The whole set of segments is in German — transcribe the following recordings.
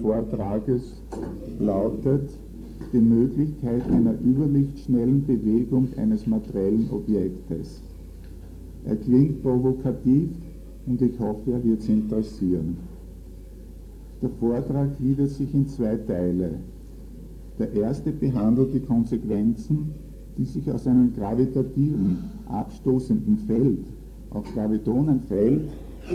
Vortrages lautet die Möglichkeit einer überlichtschnellen Bewegung eines materiellen Objektes. Er klingt provokativ und ich hoffe, er wird Sie interessieren. Der Vortrag gliedert sich in zwei Teile. Der erste behandelt die Konsequenzen, die sich aus einem gravitativen, abstoßenden Feld, auch Gravitonenfeld,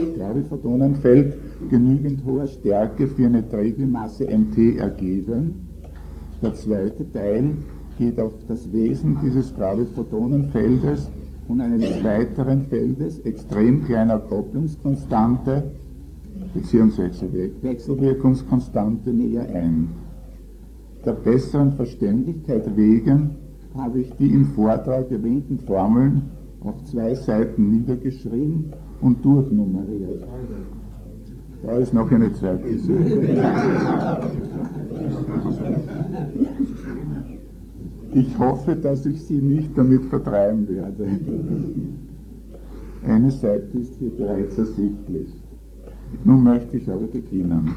genügend hoher Stärke für eine träge Masse mt ergeben. Der zweite Teil geht auf das Wesen dieses Graviphotonenfeldes und eines weiteren Feldes extrem kleiner Kopplungskonstante bzw. Wechselwirkungskonstante näher ein. Der besseren Verständlichkeit wegen habe ich die im Vortrag erwähnten Formeln auf 2 Seiten niedergeschrieben und durchnummeriert. Da ist noch eine zweite Seite. Ich hoffe, dass ich Sie nicht damit vertreiben werde. Eine Seite ist hier bereits ersichtlich. Nun möchte ich aber beginnen.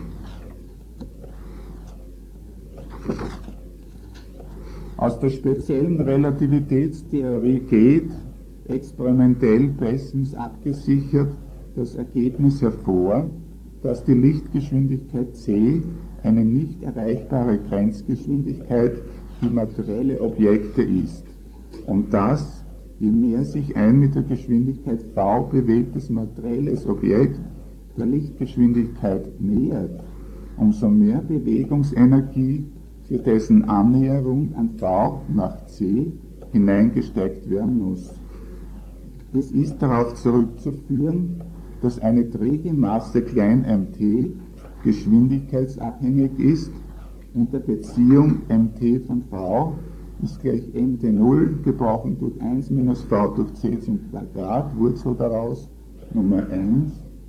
Aus der speziellen Relativitätstheorie geht, experimentell bestens abgesichert, das Ergebnis hervor, dass die Lichtgeschwindigkeit c eine nicht erreichbare Grenzgeschwindigkeit für materielle Objekte ist und dass, je mehr sich ein mit der Geschwindigkeit v bewegtes materielles Objekt der Lichtgeschwindigkeit nähert, umso mehr Bewegungsenergie für dessen Annäherung an v nach c hineingesteckt werden muss. Es ist darauf zurückzuführen, dass eine träge Masse klein mt geschwindigkeitsabhängig ist und der Beziehung mt von v ist gleich mt0 gebrochen durch 1 minus v durch c zum Quadrat, Wurzel daraus Nummer 1,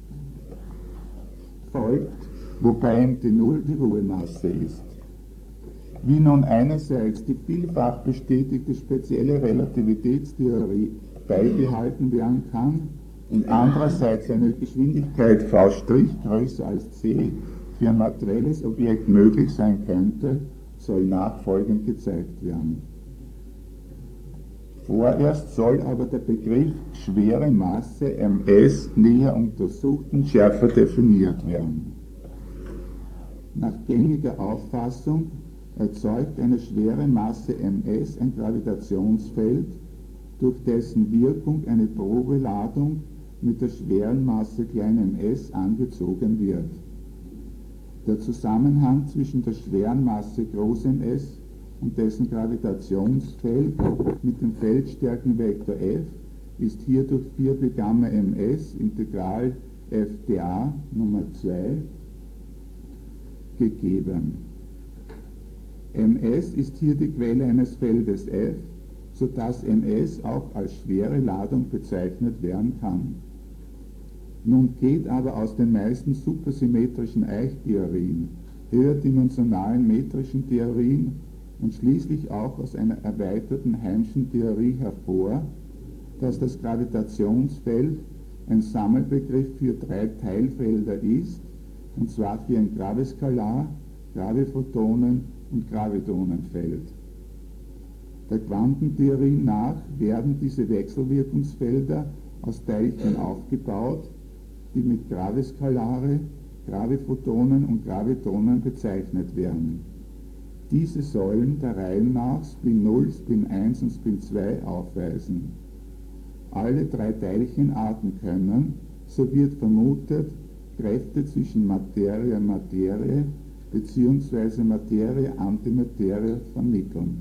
folgt, wobei mt0 die Ruhemasse ist. Wie nun einerseits die vielfach bestätigte spezielle Relativitätstheorie beibehalten werden kann und andererseits eine Geschwindigkeit v' größer als c für ein materielles Objekt möglich sein könnte, soll nachfolgend gezeigt werden. Vorerst soll aber der Begriff schwere Masse ms näher untersucht und schärfer definiert werden. Nach gängiger Auffassung erzeugt eine schwere Masse ms ein Gravitationsfeld, durch dessen Wirkung eine Probeladung mit der schweren Masse klein ms angezogen wird. Der Zusammenhang zwischen der schweren Masse groß ms und dessen Gravitationsfeld mit dem Feldstärkenvektor f ist hier durch 4 pi Gamma ms Integral f dA Nummer 2 gegeben. ms ist hier die Quelle eines Feldes f, sodass ms auch als schwere Ladung bezeichnet werden kann. Nun geht aber aus den meisten supersymmetrischen Eichtheorien, höherdimensionalen metrischen Theorien und schließlich auch aus einer erweiterten Heimschen Theorie hervor, dass das Gravitationsfeld ein Sammelbegriff für 3 Teilfelder ist, und zwar für ein Graviskalar, Graviphotonen und Gravitonenfeld. Der Quantentheorie nach werden diese Wechselwirkungsfelder aus Teilchen aufgebaut, die mit Graviskalare, Graviphotonen und Gravitonen bezeichnet werden. Diese sollen der Reihe nach Spin 0, Spin 1 und Spin 2 aufweisen. Alle 3 Teilchenarten können, so wird vermutet, Kräfte zwischen Materie und Materie bzw. Materie-Antimaterie vermitteln.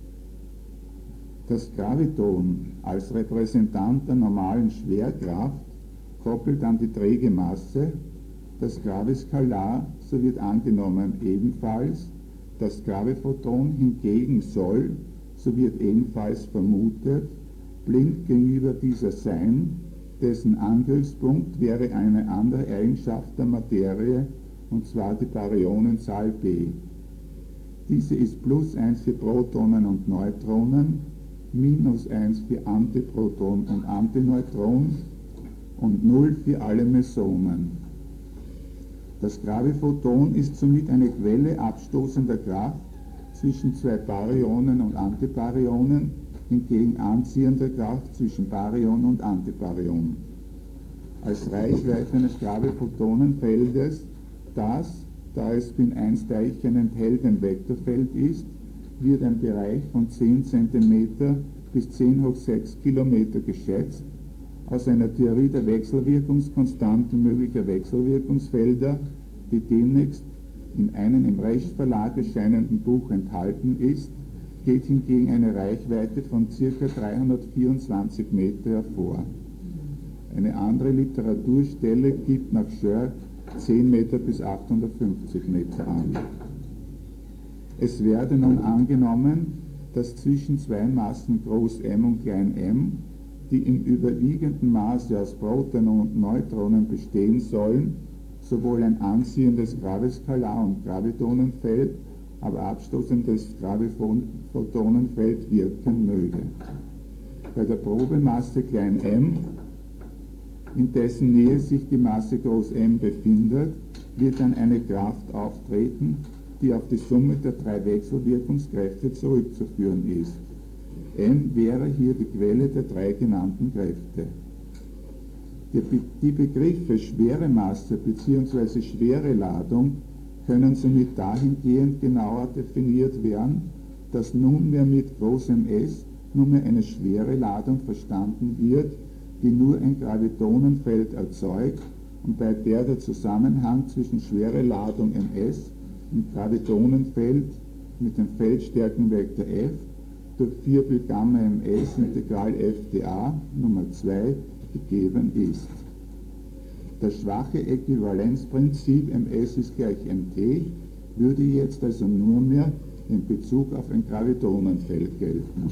Das Graviton als Repräsentant der normalen Schwerkraft koppelt an die träge Masse, das Graviskalar, so wird angenommen ebenfalls, das Graviphoton hingegen soll, so wird ebenfalls vermutet, blind gegenüber dieser sein, dessen Angriffspunkt wäre eine andere Eigenschaft der Materie, und zwar die Baryonenzahl b. Diese ist +1 für Protonen und Neutronen, -1 für Antiproton und Antineutron und 0 für alle Mesonen. Das Graviphoton ist somit eine Quelle abstoßender Kraft zwischen zwei Baryonen und Antibaryonen, hingegen anziehender Kraft zwischen Baryon und Antibaryon. Als Reichweite eines Graviphotonenfeldes, das, da es Spin-1-Teilchen enthält, ein Vektorfeld ist, wird ein Bereich von 10 cm bis 10 hoch 6 Kilometer geschätzt, aus einer Theorie der Wechselwirkungskonstanten möglicher Wechselwirkungsfelder, die demnächst in einem im Rechtsverlag erscheinenden Buch enthalten ist, geht hingegen eine Reichweite von ca. 324 Meter hervor. Eine andere Literaturstelle gibt nach Schör 10 Meter bis 850 Meter an. Es werde nun angenommen, dass zwischen zwei Massen groß m und klein m, die im überwiegenden Maße aus Protonen und Neutronen bestehen sollen, sowohl ein anziehendes Graviskalar- und Gravitonenfeld, aber abstoßendes Graviphotonenfeld wirken möge. Bei der Probemasse klein m, in dessen Nähe sich die Masse groß M befindet, wird dann eine Kraft auftreten, die auf die Summe der drei Wechselwirkungskräfte zurückzuführen ist. M wäre hier die Quelle der drei genannten Kräfte. Die Begriffe schwere Masse bzw. schwere Ladung können somit dahingehend genauer definiert werden, dass nunmehr mit großem S nunmehr eine schwere Ladung verstanden wird, die nur ein Gravitonenfeld erzeugt und bei der der Zusammenhang zwischen schwere Ladung ms und Gravitonenfeld mit dem Feldstärkenvektor f durch 4 pi Gamma ms Integral f dA Nummer 2 gegeben ist. Das schwache Äquivalenzprinzip ms ist gleich mt würde jetzt also nur mehr in Bezug auf ein Gravitonenfeld gelten.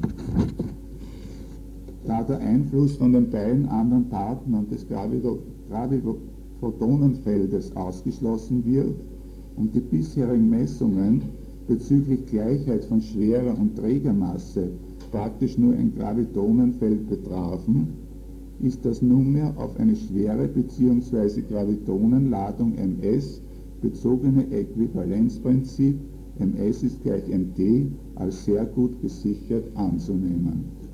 Da der Einfluss von den beiden anderen Partnern des Graviphotonenfeldes ausgeschlossen wird und die bisherigen Messungen bezüglich Gleichheit von Schwere und Trägermasse praktisch nur ein Gravitonenfeld betrafen, ist das nunmehr auf eine Schwere bzw. Gravitonenladung ms bezogene Äquivalenzprinzip ms ist gleich mt als sehr gut gesichert anzunehmen.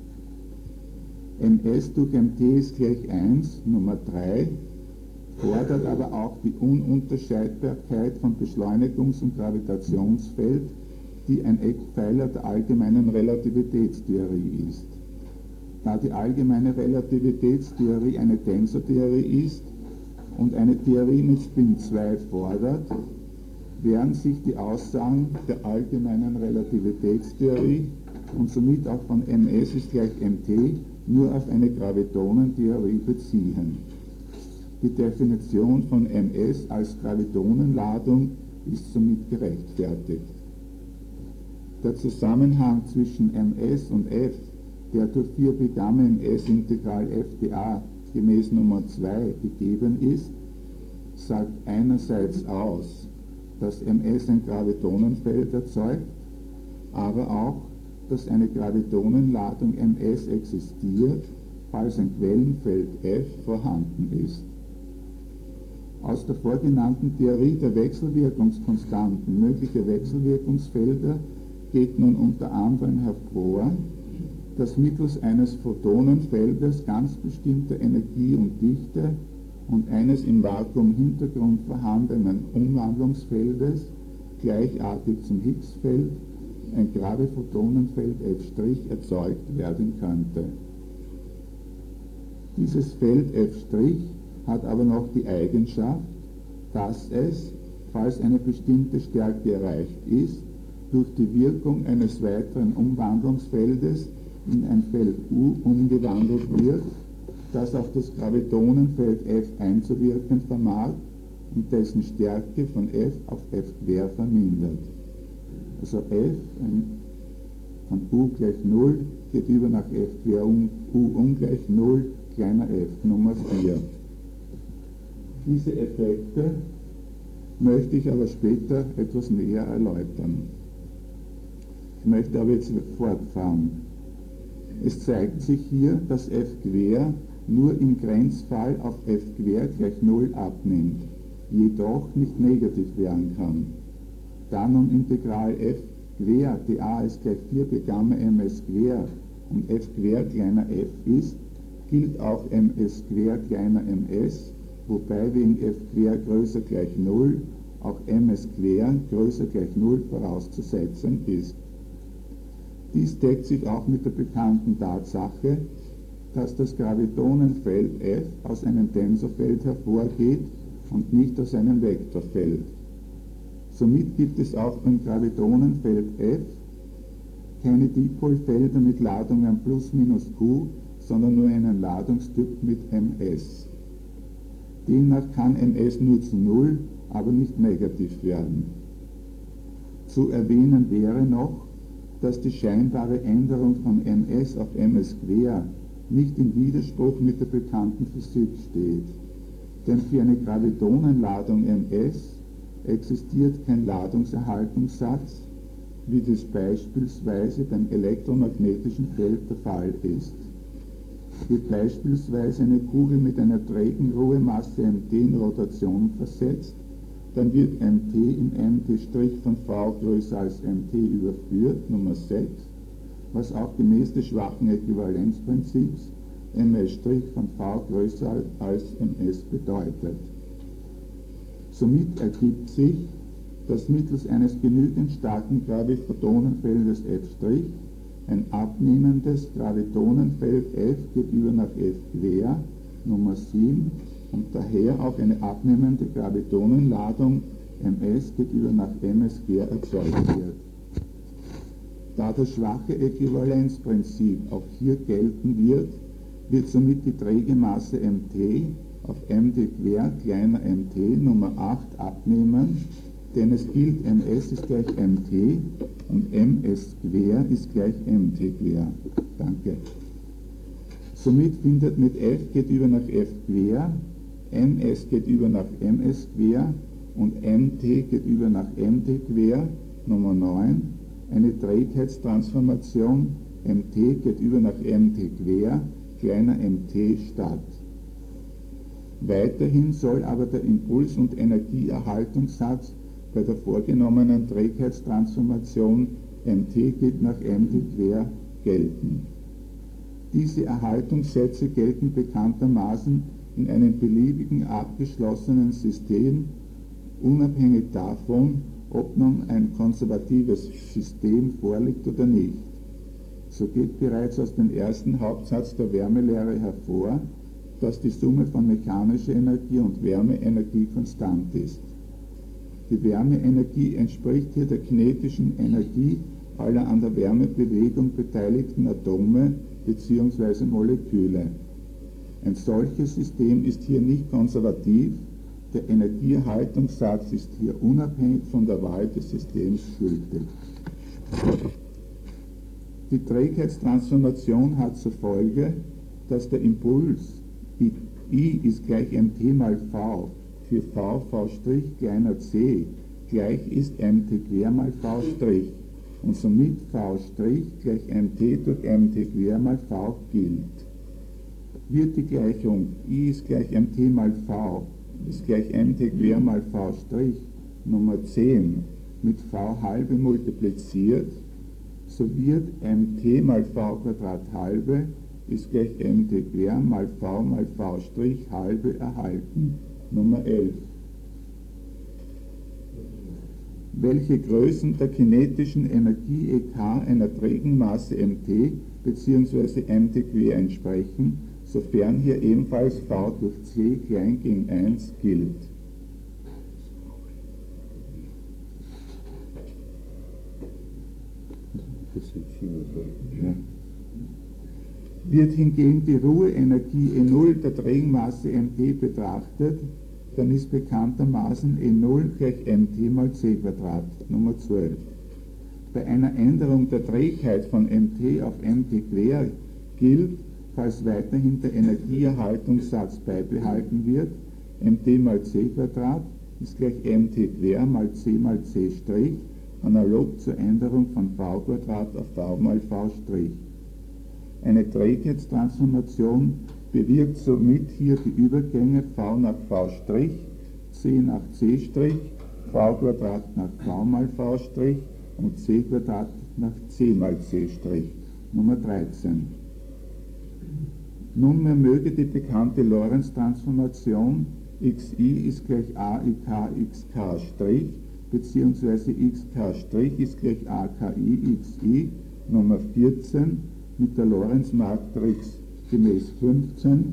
ms durch mt ist gleich 1, Nummer 3, fordert aber auch die Ununterscheidbarkeit von Beschleunigungs- und Gravitationsfeld, die ein Eckpfeiler der allgemeinen Relativitätstheorie ist. Da die allgemeine Relativitätstheorie eine Tensortheorie ist und eine Theorie mit Spin 2 fordert, werden sich die Aussagen der allgemeinen Relativitätstheorie und somit auch von ms ist gleich mt nur auf eine Gravitonentheorie beziehen. Die Definition von ms als Gravitonenladung ist somit gerechtfertigt. Der Zusammenhang zwischen ms und f, der durch 4 pi Gamma ms Integral f dA gemäß Nummer 2 gegeben ist, sagt einerseits aus, dass ms ein Gravitonenfeld erzeugt, aber auch, dass eine Gravitonenladung ms existiert, falls ein Quellenfeld f vorhanden ist. Aus der vorgenannten Theorie der Wechselwirkungskonstanten möglicher Wechselwirkungsfelder geht nun unter anderem hervor, dass mittels eines Photonenfeldes ganz bestimmter Energie und Dichte und eines im Vakuumhintergrund vorhandenen Umwandlungsfeldes gleichartig zum Higgs-Feld ein Graviphotonenfeld f' erzeugt werden könnte. Dieses Feld f' hat aber noch die Eigenschaft, dass es, falls eine bestimmte Stärke erreicht ist, durch die Wirkung eines weiteren Umwandlungsfeldes in ein Feld U umgewandelt wird, das auf das Gravitonenfeld F einzuwirken vermag und dessen Stärke von F auf F quer vermindert. Also F von U gleich 0 geht über nach F quer U ungleich 0, kleiner f, Nummer 4. Diese Effekte möchte ich aber später etwas näher erläutern. Ich möchte aber jetzt fortfahren. Es zeigt sich hier, dass f quer nur im Grenzfall auf f quer gleich 0 abnimmt. jedoch nicht negativ werden kann. Da nun Integral f quer dA ist gleich 4 pi Gamma ms quer und f quer kleiner f ist, gilt auch ms quer kleiner ms, wobei wegen f quer größer gleich 0 auch ms quer größer gleich 0 vorauszusetzen ist. Dies deckt sich auch mit der bekannten Tatsache, dass das Gravitonenfeld f aus einem Tensorfeld hervorgeht und nicht aus einem Vektorfeld. Somit gibt es auch beim Gravitonenfeld f keine Dipolfelder mit Ladungen plus minus q, sondern nur einen Ladungstyp mit ms. Demnach kann ms nur zu 0, aber nicht negativ werden. Zu erwähnen wäre noch, dass die scheinbare Änderung von ms auf ms quer nicht in Widerspruch mit der bekannten Physik steht. Denn für eine Gravitonenladung ms existiert kein Ladungserhaltungssatz, wie das beispielsweise beim elektromagnetischen Feld der Fall ist. Wird beispielsweise eine Kugel mit einer trägen Ruhemasse mt in Rotation versetzt, dann wird mt in mt' von v größer als mt überführt, Nummer 6, was auch gemäß des schwachen Äquivalenzprinzips ms' von v größer als ms bedeutet. Somit ergibt sich, dass mittels eines genügend starken Gravitonenfeldes f' ein abnehmendes Gravitonenfeld f geht über nach f quer, Nummer 7, und daher auch eine abnehmende Gravitonenladung ms geht über nach ms quer erzeugt wird. Da das schwache Äquivalenzprinzip auch hier gelten wird, wird somit die träge Masse mt auf md quer kleiner mt Nummer 8 abnehmen, denn es gilt, ms ist gleich mt und ms quer ist gleich mt quer. Danke. Somit findet mit f geht über nach f quer, ms geht über nach ms quer und mt geht über nach mt quer, Nummer 9, eine Trägheitstransformation mt geht über nach mt quer, kleiner mt statt. Weiterhin soll aber der Impuls- und Energieerhaltungssatz bei der vorgenommenen Trägheitstransformation mt geht nach mt quer gelten. Diese Erhaltungssätze gelten bekanntermaßen in einem beliebigen abgeschlossenen System, unabhängig davon, ob nun ein konservatives System vorliegt oder nicht. So geht bereits aus dem ersten Hauptsatz der Wärmelehre hervor, dass die Summe von mechanischer Energie und Wärmeenergie konstant ist. Die Wärmeenergie entspricht hier der kinetischen Energie aller an der Wärmebewegung beteiligten Atome bzw. Moleküle. Ein solches System ist hier nicht konservativ, der Energieerhaltungssatz ist hier unabhängig von der Wahl des Systems gültig. Die Trägheitstransformation hat zur Folge, dass der Impuls I ist gleich mt mal v für v' kleiner c gleich ist mt quer mal v' und somit v' gleich mt durch mt quer mal v gilt. Wird die Gleichung I ist gleich mt mal v ist gleich mt quer mal v' Nummer 10 mit v halbe multipliziert, so wird mt mal v Quadrat halbe ist gleich mt quer mal v' halbe erhalten, Nummer 11. Welche Größen der kinetischen Energie Ek einer trägen Masse mt bzw. mt quer entsprechen, sofern hier ebenfalls v durch c klein gegen 1 gilt. Ja. Wird hingegen die Ruheenergie E0 der trägen Masse mt betrachtet, dann ist bekanntermaßen E0 gleich mt mal c Quadrat, Nummer 12. Bei einer Änderung der Trägheit von mt auf mt quer gilt, falls weiterhin der Energieerhaltungssatz beibehalten wird, mt mal c Quadrat ist gleich mt quer mal c Strich, analog zur Änderung von v Quadrat auf v mal v Strich. Eine Trägheitstransformation bewirkt somit hier die Übergänge v nach v' c nach c', v² nach v mal v' und c² nach c mal c'. Nummer 13. Nunmehr möge die bekannte Lorentz-Transformation xi ist gleich aik xk' beziehungsweise xk' ist gleich aki xi Nummer 14 mit der Lorentz-Matrix gemäß 15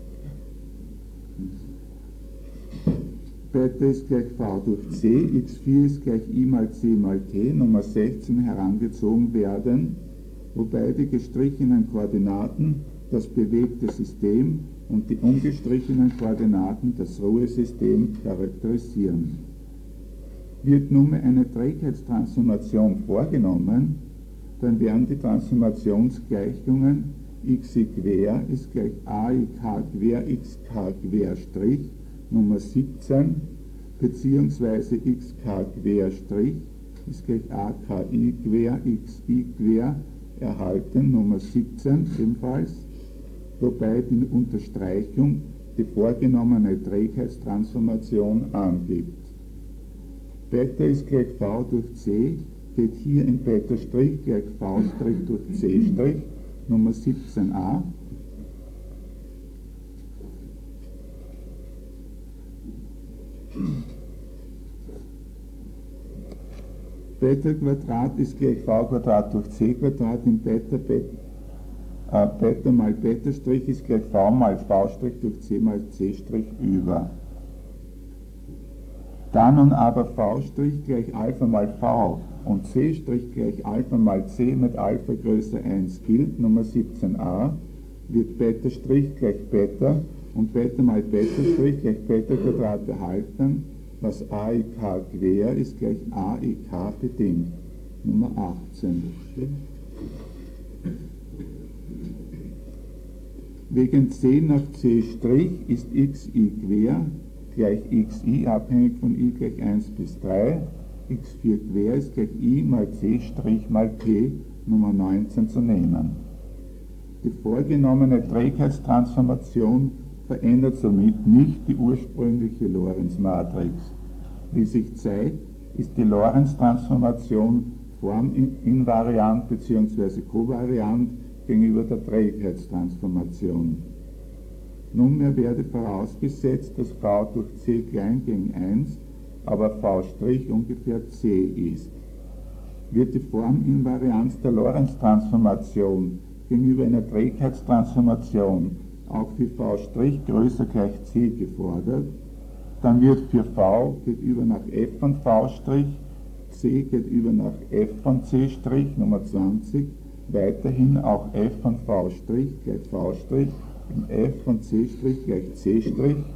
Beta ist gleich v durch c, x4 ist gleich i mal c mal t, Nummer 16 herangezogen werden, wobei die gestrichenen Koordinaten das bewegte System und die ungestrichenen Koordinaten das Ruhesystem charakterisieren. Wird nunmehr eine Trägheitstransformation vorgenommen, dann werden die Transformationsgleichungen xi quer ist gleich aik quer xk quer Strich Nummer 17 beziehungsweise xk quer Strich ist gleich aki quer xi quer erhalten Nummer 17 ebenfalls, wobei die Unterstreichung die vorgenommene Trägheitstransformation angibt. Beta ist gleich v durch c, geht hier in Beta' gleich v' durch c', Nummer 17a. Beta² ist gleich v² durch c² in Beta mal Beta' ist gleich v mal v' durch c mal c' über. Da nun aber v' gleich Alpha mal v und c' gleich Alpha mal c mit Alpha größer 1 gilt, Nummer 17a, wird Beta' gleich Beta und Beta mal Beta' gleich Beta² erhalten, was aik quer ist gleich aik bedingt, Nummer 18. Wegen c nach c' ist xi quer gleich xi abhängig von i gleich 1 bis 3, x4 quer ist gleich i mal c' mal t, Nummer 19 zu nehmen. Die vorgenommene Trägheitstransformation verändert somit nicht die ursprüngliche Lorentz-Matrix. Wie sich zeigt, ist die Lorentz-Transformation forminvariant bzw. kovariant gegenüber der Trägheitstransformation. Nunmehr werde vorausgesetzt, dass v durch c klein gegen 1, aber v' ungefähr c ist. Wird die Forminvarianz der Lorentz-Transformation gegenüber einer Trägheitstransformation auch für v' größer gleich c gefordert, dann wird für v geht über nach f von v', c geht über nach f von c', Nummer 20, weiterhin auch f von v' gleich v' und f von c' gleich c',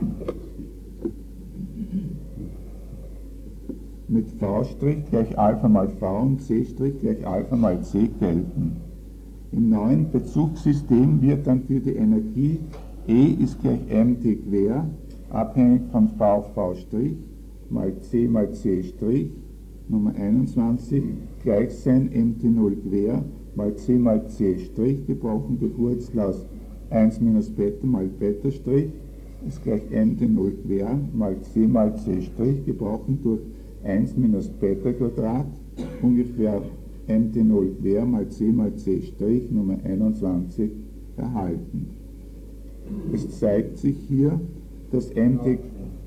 mit v' gleich Alpha mal v und c' gleich Alpha mal c gelten. Im neuen Bezugssystem wird dann für die Energie E ist gleich mt quer, abhängig von v' mal c', Nummer 21, gleich sein mt0 quer mal c mal c', gebrochen durch Wurzel aus 1 minus Beta mal Beta' ist gleich mt0 quer mal c', gebrochen durch 1 minus Beta Quadrat, ungefähr mt0 quer mal c' Nummer 21 erhalten. Es zeigt sich hier, dass mt...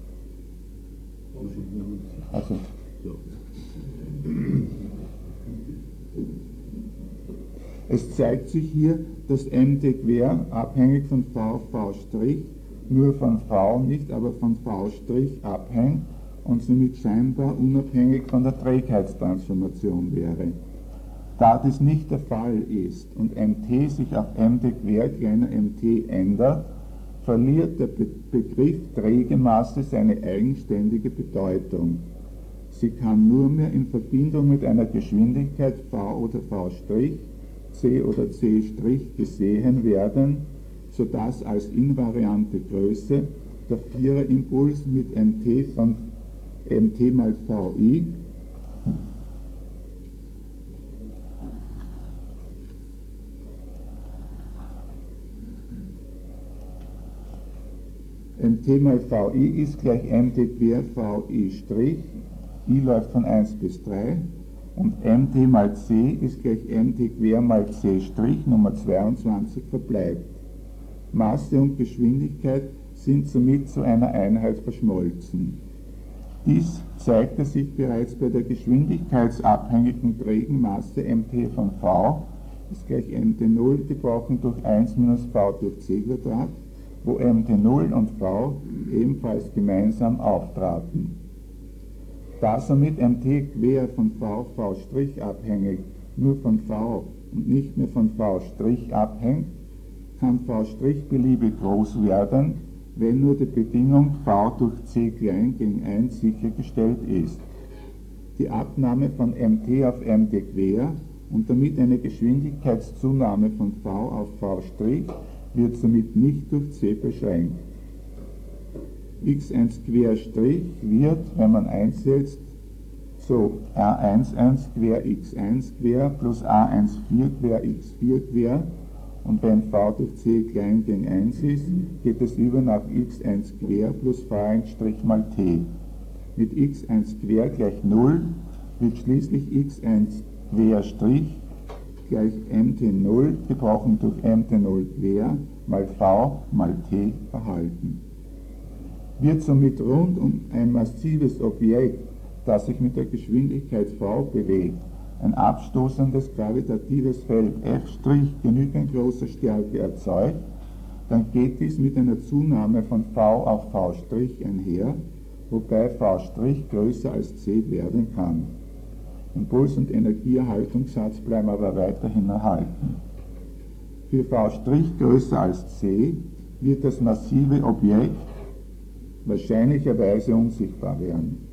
Also, es zeigt sich hier, dass mt quer abhängig von v', nur von v nicht, aber von v' abhängt und somit scheinbar unabhängig von der Trägheitstransformation wäre. Da dies nicht der Fall ist und mt sich auf mt quer kleiner mt ändert, verliert der Begriff träge Masse seine eigenständige Bedeutung. Sie kann nur mehr in Verbindung mit einer Geschwindigkeit v oder v', c oder c' gesehen werden, sodass als invariante Größe der Viererimpuls mit mt von mt mal vi Mt mal Vi ist gleich Mt quer Vi', I läuft von 1 bis 3, und Mt mal C ist gleich Mt quer mal C', Nummer 22 verbleibt. Masse und Geschwindigkeit sind somit zu einer Einheit verschmolzen. Dies zeigte sich bereits bei der geschwindigkeitsabhängigen trägen Masse Mt von V ist gleich Mt0 gebrochen durch 1 minus V durch C², wo Mt0 und V ebenfalls gemeinsam auftraten. Da somit Mt quer von V' abhängig nur von V und nicht mehr von V' abhängt, kann V' beliebig groß werden, wenn nur die Bedingung V durch C klein gegen 1 sichergestellt ist. Die Abnahme von Mt auf Mt quer und damit eine Geschwindigkeitszunahme von V auf V' wird somit nicht durch C beschränkt. x1 quer Strich wird, wenn man einsetzt, so a11 quer x1 quer plus a14 quer x4 quer, und wenn V durch C klein gegen 1 ist, geht es über nach x1 quer plus V1' mal t. Mit x1 quer gleich 0 wird schließlich x1 quer Strich gleich mt0 gebrochen durch mt0 quer mal V mal t erhalten. Wird somit rund um ein massives Objekt, das sich mit der Geschwindigkeit v bewegt, ein abstoßendes gravitatives Feld F' genügend großer Stärke erzeugt, dann geht dies mit einer Zunahme von V auf V' einher, wobei V' größer als C werden kann. Impuls- und Energieerhaltungssatz bleiben aber weiterhin erhalten. Für V' größer als C wird das massive Objekt wahrscheinlicherweise unsichtbar werden.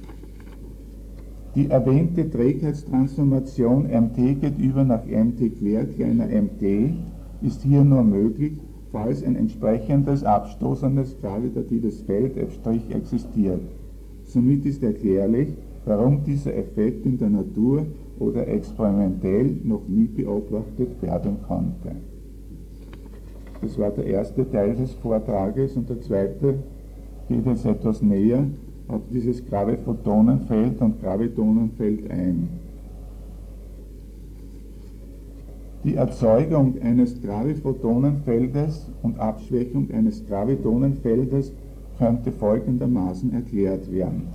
Die erwähnte Trägheitstransformation Mt geht über nach Mt quer kleiner mt ist hier nur möglich, falls ein entsprechendes abstoßendes gravitatives Feld F' existiert. Somit ist erklärlich, warum dieser Effekt in der Natur oder experimentell noch nie beobachtet werden konnte. Das war der erste Teil des Vortrages, und der zweite geht jetzt etwas näher auf dieses Graviphotonenfeld und Gravitonenfeld ein. Die Erzeugung eines Graviphotonenfeldes und Abschwächung eines Gravitonenfeldes könnte folgendermaßen erklärt werden.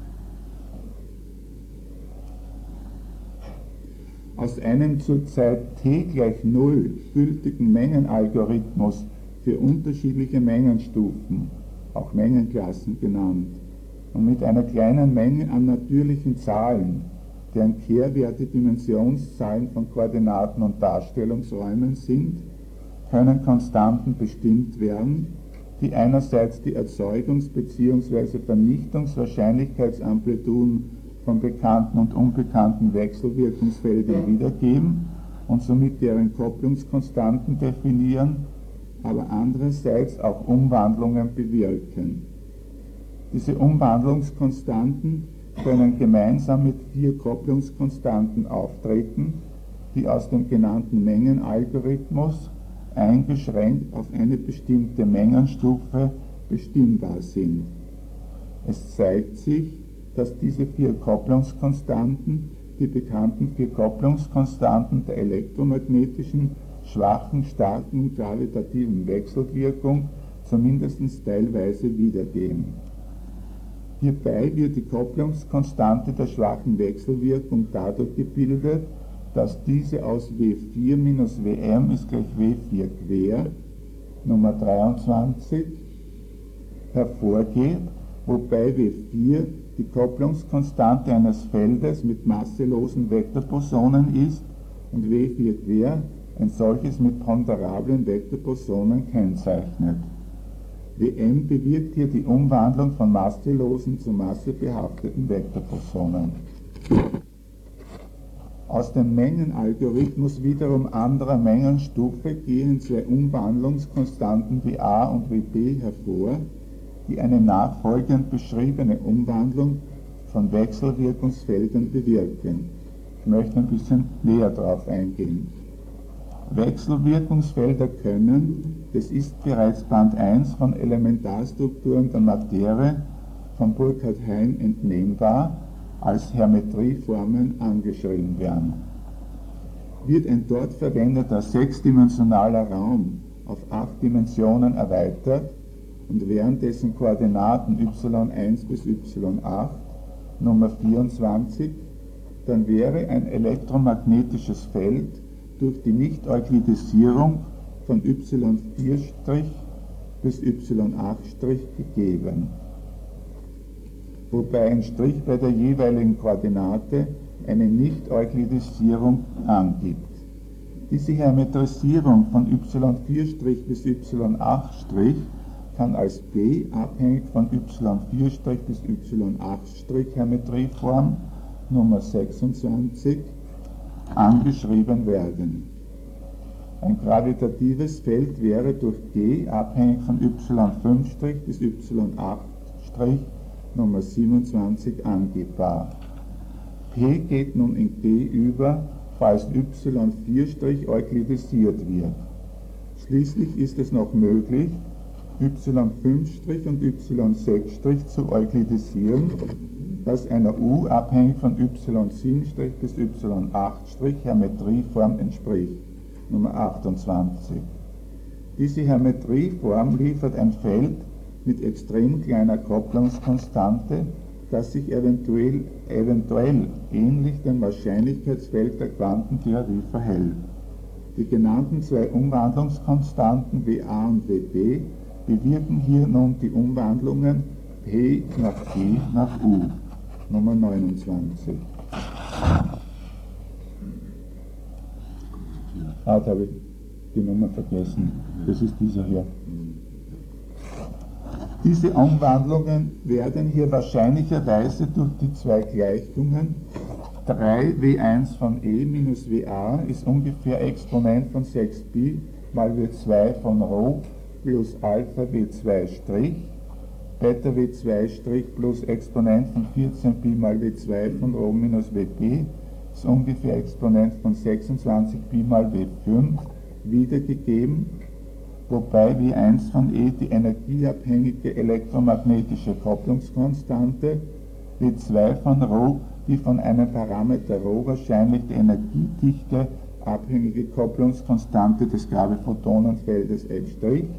Aus einem zur Zeit t gleich 0 gültigen Mengenalgorithmus für unterschiedliche Mengenstufen, auch Mengenklassen genannt, und mit einer kleinen Menge an natürlichen Zahlen, deren Kehrwerte Dimensionszahlen von Koordinaten und Darstellungsräumen sind, können Konstanten bestimmt werden, die einerseits die Erzeugungs- bzw. Vernichtungswahrscheinlichkeitsamplituden von bekannten und unbekannten Wechselwirkungsfeldern wiedergeben und somit deren Kopplungskonstanten definieren, aber andererseits auch Umwandlungen bewirken. Diese Umwandlungskonstanten können gemeinsam mit 4 Kopplungskonstanten auftreten, die aus dem genannten Mengenalgorithmus eingeschränkt auf eine bestimmte Mengenstufe bestimmbar sind. Es zeigt sich, dass diese 4 Kopplungskonstanten die bekannten 4 Kopplungskonstanten der elektromagnetischen, schwachen, starken und gravitativen Wechselwirkung zumindest teilweise wiedergeben. Hierbei wird die Kopplungskonstante der schwachen Wechselwirkung dadurch gebildet, dass diese aus W4 minus Wm ist gleich W4 quer, Nummer 23, hervorgeht, wobei W4 die Kopplungskonstante eines Feldes mit masselosen Vektorbosonen ist und W4 quer ein solches mit ponderablen Vektorbosonen kennzeichnet. Wm bewirkt hier die Umwandlung von masselosen zu massebehafteten Vektorbosonen. Aus dem Mengenalgorithmus wiederum anderer Mengenstufe gehen 2 Umwandlungskonstanten Wa und Wb hervor, die eine nachfolgend beschriebene Umwandlung von Wechselwirkungsfeldern bewirken. Ich möchte ein bisschen näher darauf eingehen. Wechselwirkungsfelder können, das ist bereits Band 1 von Elementarstrukturen der Materie von Burkhard Hein entnehmbar, als Hermetrieformen angeschrieben werden. Wird ein dort verwendeter sechsdimensionaler Raum auf 8 Dimensionen erweitert und während dessen Koordinaten y1 bis y8 Nummer 24, dann wäre ein elektromagnetisches Feld durch die Nicht-Euklidisierung von y4' bis y8' gegeben, wobei ein Strich bei der jeweiligen Koordinate eine Nicht-Euklidisierung angibt. Diese Hermetrisierung von y4' bis y8' kann als B abhängig von y4' bis y8' Hermetrieform Nummer 26 angeschrieben werden. Ein gravitatives Feld wäre durch G abhängig von y5' bis y8' Nummer 27 angebbar. P geht nun in G über, falls y4' euklidisiert wird. Schließlich ist es noch möglich, y5' und y6' zu euklidisieren, was einer U abhängig von y7' bis y8' Hermetrieform entspricht, Nummer 28. Diese Hermetrieform liefert ein Feld mit extrem kleiner Kopplungskonstante, das sich eventuell ähnlich dem Wahrscheinlichkeitsfeld der Quantentheorie verhält. Die genannten zwei Umwandlungskonstanten WA und WB bewirken hier nun die Umwandlungen P nach G nach U, Nummer 29. Da habe ich die Nummer vergessen. Das ist dieser hier. Diese Umwandlungen werden hier wahrscheinlicherweise durch die zwei Gleichungen 3W1 von E minus WA ist ungefähr Exponent von 6π mal W2 von Rho plus Alpha W2', Beta W2' plus Exponent von 14π mal W2 von Rho minus WB ist ungefähr Exponent von 26π mal W5 wiedergegeben, wobei W1 von E die energieabhängige elektromagnetische Kopplungskonstante, W2 von Rho die von einem Parameter Rho wahrscheinlich die Energiedichte abhängige Kopplungskonstante des Graviphotonenfeldes F',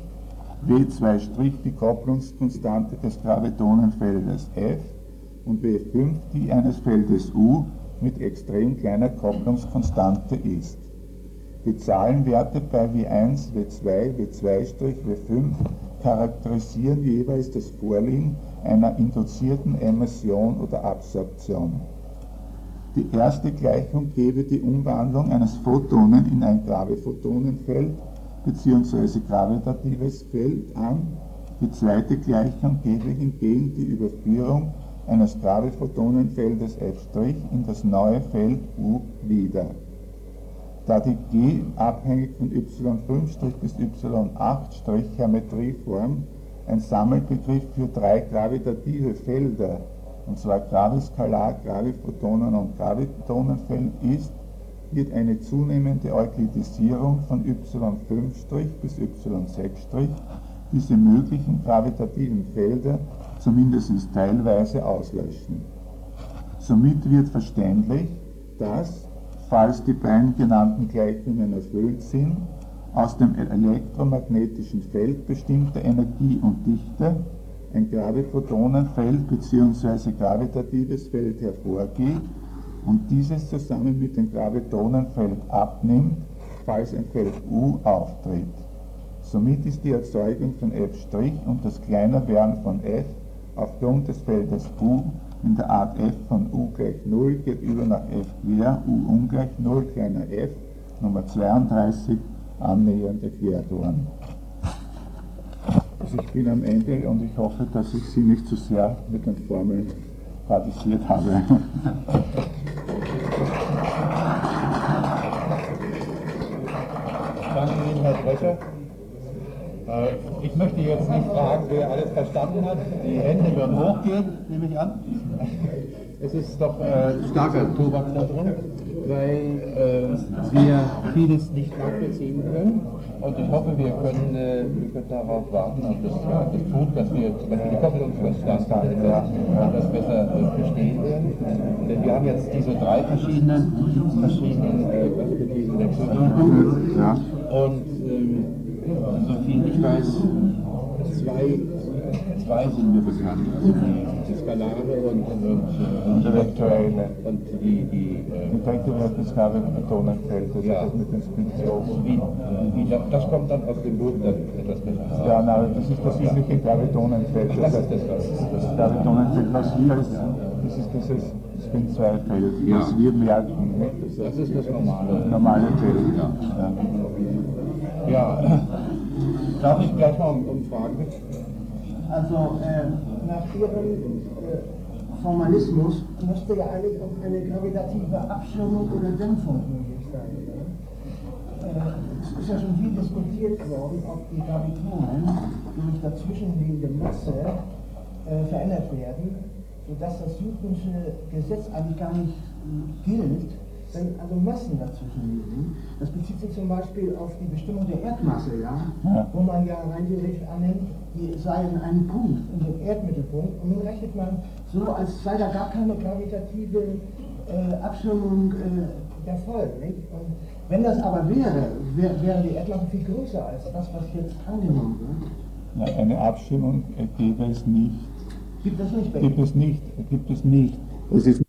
W2' die Kopplungskonstante des Gravitonenfeldes F und W5 die eines Feldes U mit extrem kleiner Kopplungskonstante ist. Die Zahlenwerte bei W1, W2, W2', W5 charakterisieren jeweils das Vorliegen einer induzierten Emission oder Absorption. Die erste Gleichung gebe die Umwandlung eines Photonen in ein Graviphotonenfeld bzw. gravitatives Feld an. Die zweite Gleichung gebe hingegen die Überführung eines Graviphotonenfeldes F' in das neue Feld U wieder. Da die G abhängig von y5' bis y8' Hermetrieform ein Sammelbegriff für drei gravitative Felder, und zwar Graviskalar, Graviphotonen und Gravitonenfeld ist, wird eine zunehmende Euklidisierung von y5' bis y6' diese möglichen gravitativen Felder zumindest teilweise auslöschen. Somit wird verständlich, dass, falls die beiden genannten Gleichungen erfüllt sind, aus dem elektromagnetischen Feld bestimmter Energie und Dichte ein Graviphotonenfeld bzw. gravitatives Feld hervorgeht und dieses zusammen mit dem Gravitonenfeld abnimmt, falls ein Feld U auftritt. Somit ist die Erzeugung von F' und das Kleinerwerden von F aufgrund des Feldes U in der Art F von U gleich 0 geht über nach F quer, U ungleich 0, kleiner f, Nummer 32, annähernd erklärt worden. Also ich bin am Ende und ich hoffe, dass ich Sie nicht zu sehr mit den Formeln radisiert habe. Danke Ihnen, Herr Brecher. Ich möchte jetzt nicht fragen, wer alles verstanden hat. Die Hände werden hochgehen, nehme ich an. Es ist doch starker Tobak da drin. weil wir vieles nicht nachvollziehen können. Und ich hoffe, wir können darauf warten, auf das tut, dass wir zum Beispiel die Koppelungskonstanten etwas besser verstehen werden. Denn wir haben jetzt diese drei verschiedenen Perspektiven der Psyche. Ja. Und soviel ich weiß, zwei sind mir bekannt, also die Skalare und Der Vektorelle. und die dritte wird das Gravitonenfeld, das Ja. ist das mit den Spinzonen. das kommt dann aus dem Buch dann etwas besser. Ja, nein, das ist das übliche Gravitonenfeld. Das ist das. Gravitonenfeld, was wir ist, das ist dieses Spin-2-Feld, Ja. was wir merken. Das ist das normale. Normale Feld. Ja. Darf ich gleich mal um Fragen bitten? Also nach Ihrem Formalismus müsste ja eigentlich auch eine gravitative Abschirmung oder Dämpfung möglich sein. Ja? Es ist ja schon viel diskutiert worden, ob die Gravitonen durch dazwischenliegende Masse verändert werden, sodass das Newtonsche Gesetz eigentlich gar nicht gilt, wenn also Massen dazwischen liegen. Das bezieht sich zum Beispiel auf die Bestimmung der Erdmasse, ja? Wo man ja rein theoretisch annimmt, die sei in einem Punkt, in dem Erdmittelpunkt, und nun rechnet man so, als sei da gar keine gravitative Abschirmung der Fall. Nicht? Und wenn das aber wäre die Erdmasse viel größer als das, was jetzt angenommen wird. Ja, eine Abstimmung gäbe es nicht. Gibt das nicht bei Gibt es nicht. Es ist